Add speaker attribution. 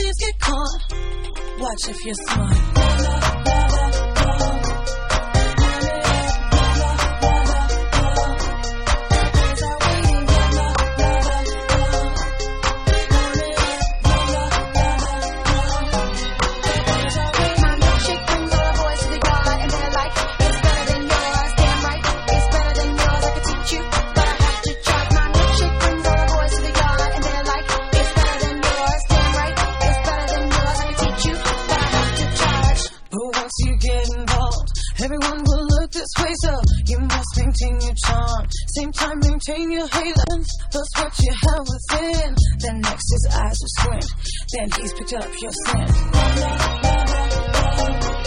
Speaker 1: thieves get caught. Watch if you're smart. Everyone will look this way, so you must maintain your charm. Same time, maintain your halo. That's what you have within. Then next his eyes will squint. Then he's picked up your scent.